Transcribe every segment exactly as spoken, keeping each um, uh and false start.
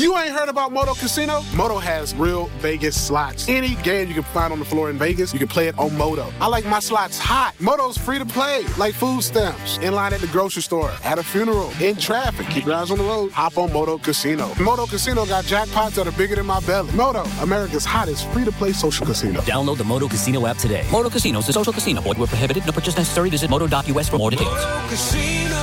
You ain't heard about Moto Casino? Moto has real Vegas slots. Any game you can find on the floor in Vegas, you can play it on Moto. I like my slots hot. Moto's free to play, like food stamps, in line at the grocery store, at a funeral, in traffic. Keep your eyes on the road. Hop on Moto Casino. Moto Casino got jackpots that are bigger than my belly. Moto, America's hottest free-to-play social casino. Download the Moto Casino app today. Moto Casino is a social casino. Void where prohibited. No purchase necessary. Visit moto dot u s for more details. Moto Casino.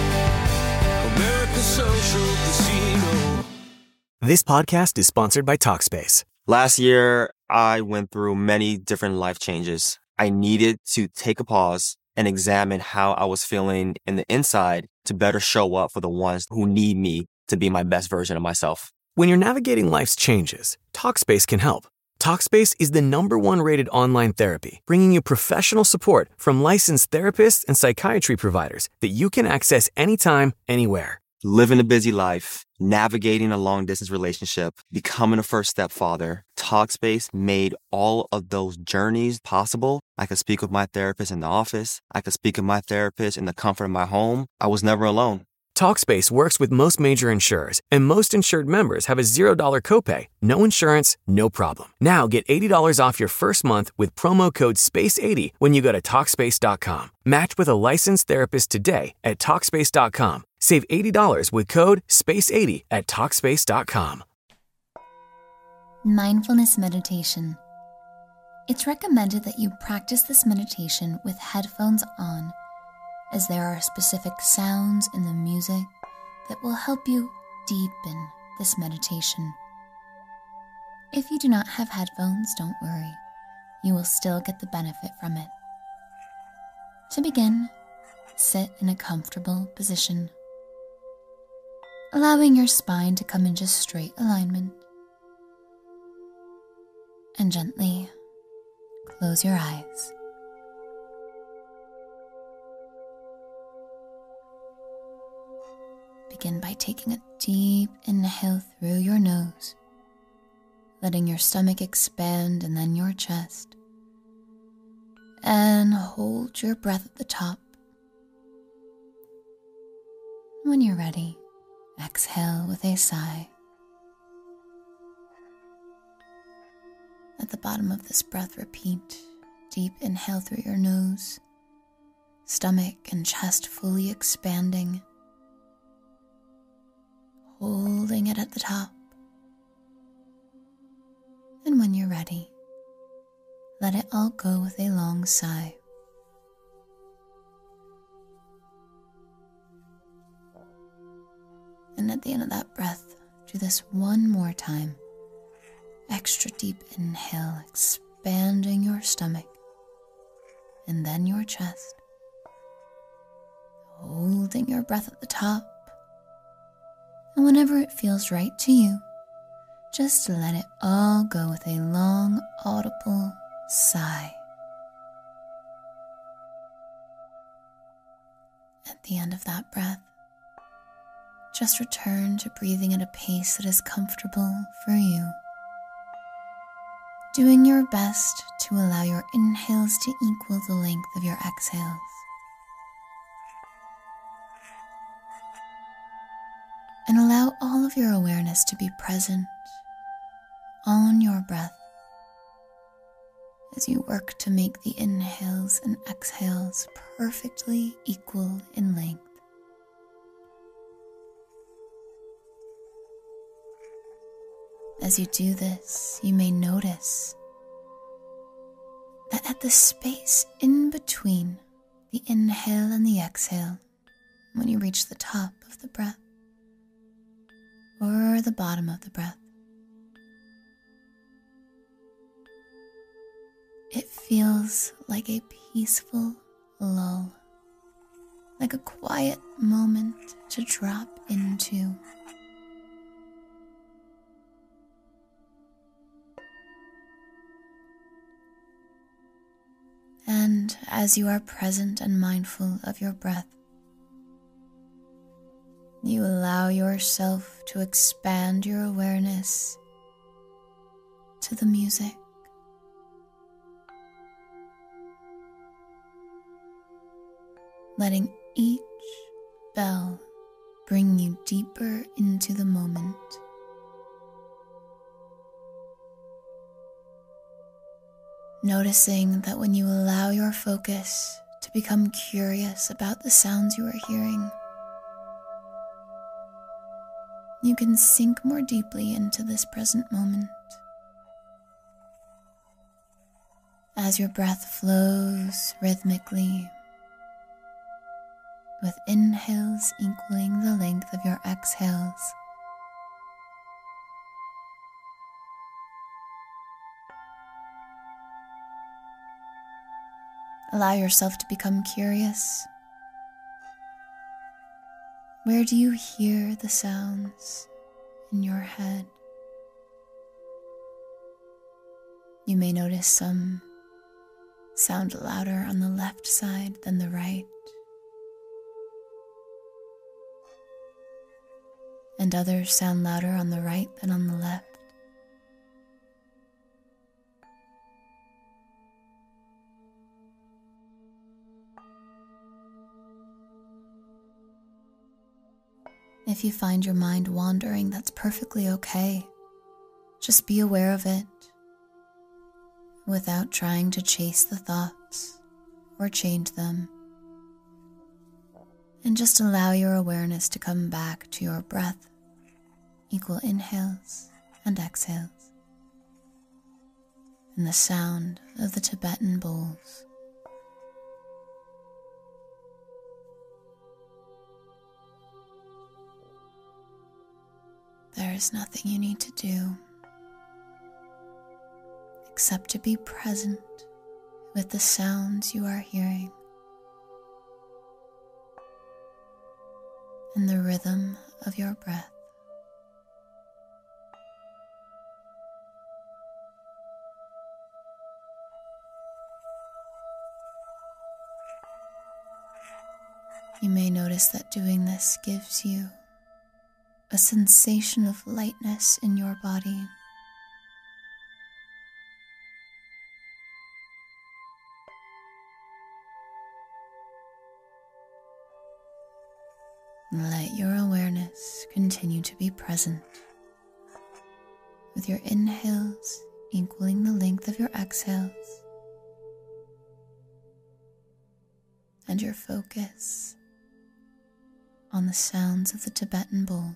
America's social casino. This podcast is sponsored by Talkspace. Last year, I went through many different life changes. I needed to take a pause and examine how I was feeling in the inside to better show up for the ones who need me to be my best version of myself. When you're navigating life's changes, Talkspace can help. Talkspace is the number one rated online therapy, bringing you professional support from licensed therapists and psychiatry providers that you can access anytime, anywhere. Living a busy life, navigating a long-distance relationship, becoming a first-step father, Talkspace made all of those journeys possible. I could speak with my therapist in the office. I could speak with my therapist in the comfort of my home. I was never alone. Talkspace works with most major insurers, and most insured members have a zero dollars copay. No insurance, no problem. Now get eighty dollars off your first month with promo code space eighty when you go to Talkspace dot com. Match with a licensed therapist today at Talkspace dot com. Save eighty dollars with code space eighty at Talkspace dot com. Mindfulness meditation. It's recommended that you practice this meditation with headphones on, as there are specific sounds in the music that will help you deepen this meditation. If you do not have headphones, don't worry. You will still get the benefit from it. To begin, sit in a comfortable position, allowing your spine to come into straight alignment, and gently close your eyes. Begin by taking a deep inhale through your nose, letting your stomach expand and then your chest, and hold your breath at the top. When you're ready, exhale with a sigh. At the bottom of this breath, repeat deep inhale through your nose, stomach and chest fully expanding, holding it at the top. And when you're ready, let it all go with a long sigh. And at the end of that breath, do this one more time. Extra deep inhale, expanding your stomach, and then your chest, holding your breath at the top. And whenever it feels right to you, just let it all go with a long, audible sigh. At the end of that breath, just return to breathing at a pace that is comfortable for you, doing your best to allow your inhales to equal the length of your exhales. And allow all of your awareness to be present on your breath as you work to make the inhales and exhales perfectly equal in length. As you do this, you may notice that at the space in between the inhale and the exhale, when you reach the top of the breath, or the bottom of the breath, it feels like a peaceful lull, like a quiet moment to drop into. And as you are present and mindful of your breath, you allow yourself to expand your awareness to the music. Letting each bell bring you deeper into the moment Noticing that when you allow your focus to become curious about the sounds you are hearing, you can sink more deeply into this present moment. As your breath flows rhythmically, with inhales equaling the length of your exhales, allow yourself to become curious. Where do you hear the sounds in your head? You may notice some sound louder on the left side than the right, and others sound louder on the right than on the left. If you find your mind wandering, that's perfectly okay. Just be aware of it, without trying to chase the thoughts or change them. And just allow your awareness to come back to your breath, equal inhales and exhales, and the sound of the Tibetan bowls. There is nothing you need to do except to be present with the sounds you are hearing and the rhythm of your breath. You may notice that doing this gives you a sensation of lightness in your body. Let your awareness continue to be present, with your inhales equaling the length of your exhales, and your focus on the sounds of the Tibetan bowls.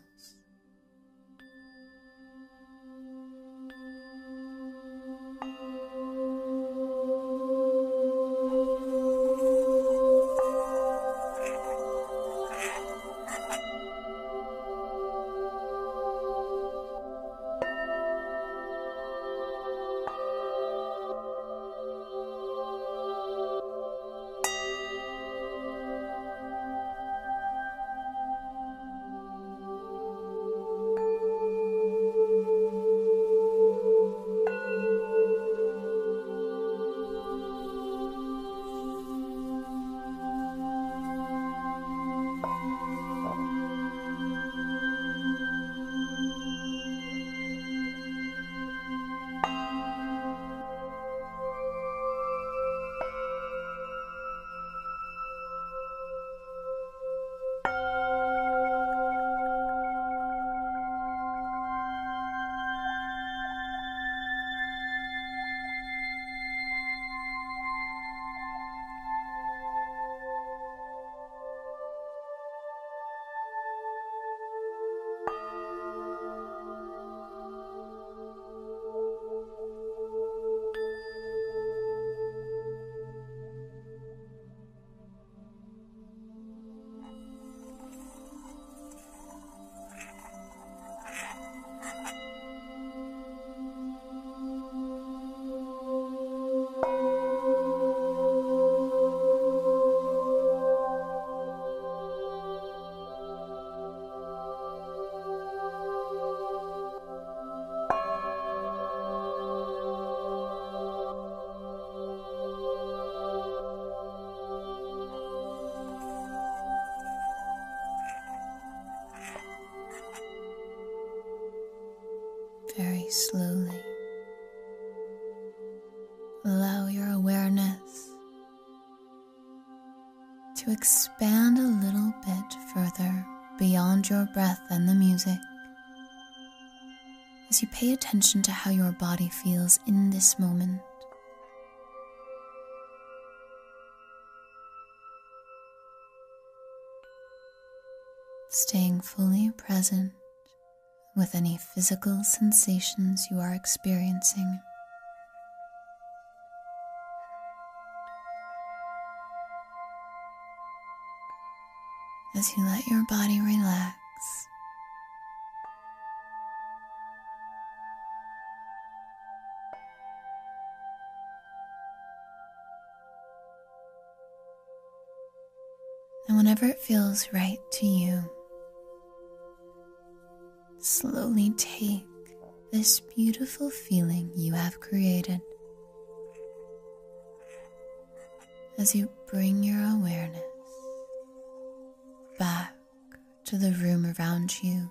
Very slowly, allow your awareness to expand a little bit further beyond your breath and the music, as you pay attention to how your body feels in this moment. staying fully present with any physical sensations you are experiencing. As you let your body relax, and whenever it feels right to you, slowly take this beautiful feeling you have created as you bring your awareness back to the room around you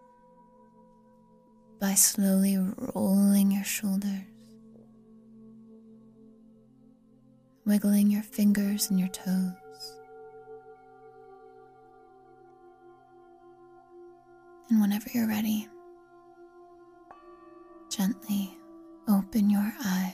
by slowly rolling your shoulders, wiggling your fingers and your toes, and whenever you're ready, gently open your eyes.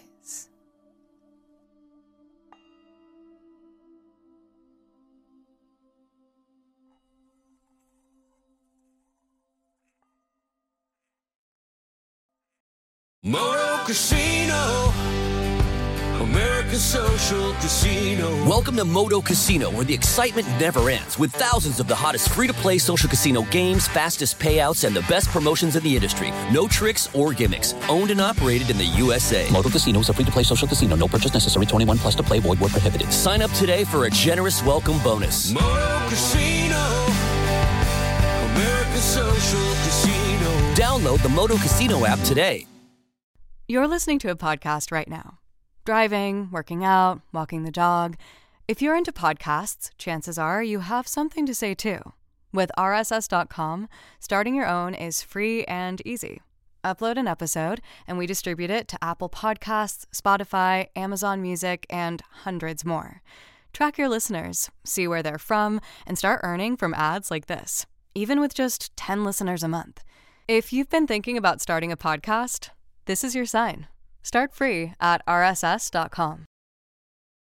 Moto Casino, America's social casino. Welcome to Moto Casino, where the excitement never ends, with thousands of the hottest free-to-play social casino games, fastest payouts, and the best promotions in the industry. No tricks or gimmicks. Owned and operated in the U S A. Moto Casino is a free-to-play social casino. No purchase necessary. twenty-one plus to play. Void where prohibited. Sign up today for a generous welcome bonus. Moto Casino, America's social casino. Download the Moto Casino app today. You're listening to a podcast right now. Driving, working out, walking the dog. If you're into podcasts, chances are you have something to say too. With R S S dot com, starting your own is free and easy. Upload an episode, and we distribute it to Apple Podcasts, Spotify, Amazon Music, and hundreds more. Track your listeners, see where they're from, and start earning from ads like this, even with just ten listeners a month. If you've been thinking about starting a podcast, this is your sign. Start free at R S S dot com.